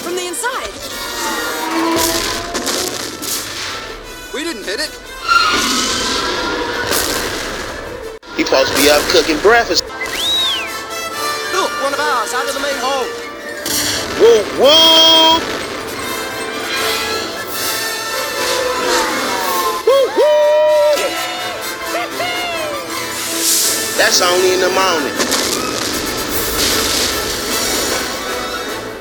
from the inside. We didn't hit it. He supposed to be up cooking breakfast. Look, one of ours out of the main hall. Whoa, whoa! Woo, woo! That's only in the morning.